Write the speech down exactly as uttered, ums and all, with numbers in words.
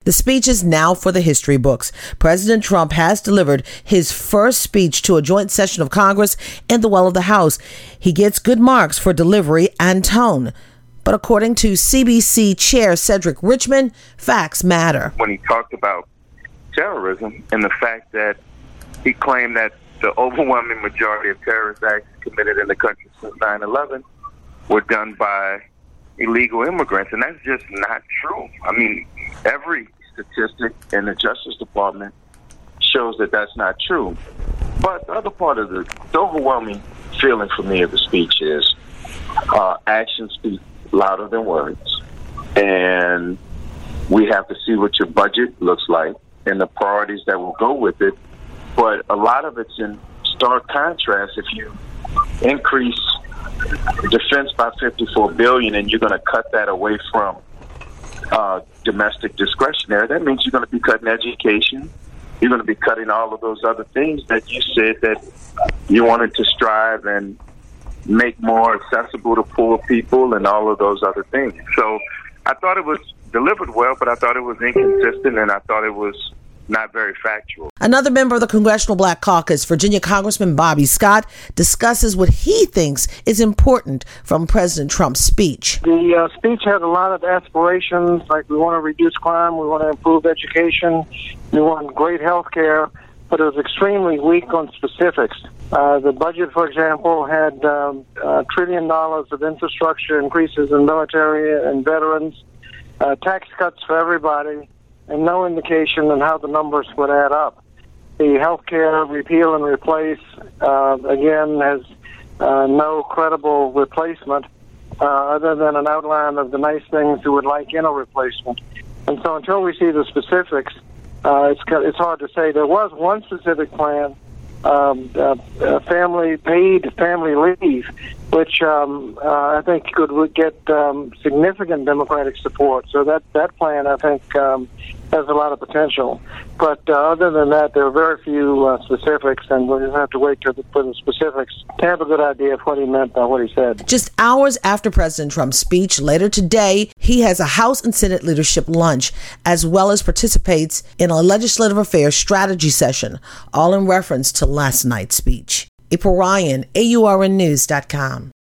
The speech is now for the history books. President Trump has delivered his first speech to a joint session of Congress in the well of the House. He gets good marks for delivery and tone. But according to C B C Chair Cedric Richmond, facts matter. When he talked about terrorism and the fact that he claimed that the overwhelming majority of terrorist acts committed in the country since nine eleven were done by illegal immigrants, and that's just not true. I mean, every statistic in the Justice Department shows that that's not true. But the other part of the, the overwhelming feeling for me of the speech is uh, actions speak louder than words, and we have to see what your budget looks like and the priorities that will go with it. But a lot of it's in stark contrast. If you increase defense by fifty-four billion dollars and you're going to cut that away from uh, domestic discretionary, that means you're going to be cutting education. You're going to be cutting all of those other things that you said that you wanted to strive and make more accessible to poor people and all of those other things. So I thought it was delivered well, but I thought it was inconsistent, and I thought it was not very factual. Another member of the Congressional Black Caucus, Virginia Congressman Bobby Scott, discusses what he thinks is important from President Trump's speech. The uh, speech had a lot of aspirations, like we want to reduce crime, we want to improve education, we want great health care, but it was extremely weak on specifics. Uh, the budget, for example, had um, a trillion dollars of infrastructure increases in military and veterans, uh, tax cuts for everybody, and no indication on how the numbers would add up. The health care repeal and replace, uh, again, has uh, no credible replacement uh, other than an outline of the nice things you would like in a replacement. And so until we see the specifics, uh, it's, it's hard to say. There was one specific plan, um, uh, uh, family paid family leave, which um, uh, I think could would get um, significant Democratic support. So that, that plan, I think, um, has a lot of potential. But uh, other than that, there are very few uh, specifics, and we'll just have to wait to the, for the specifics to have a good idea of what he meant by what he said. Just hours after President Trump's speech, later today, he has a House and Senate leadership lunch, as well as participates in a legislative affairs strategy session, all in reference to last night's speech. April Ryan, A U R N News dot com.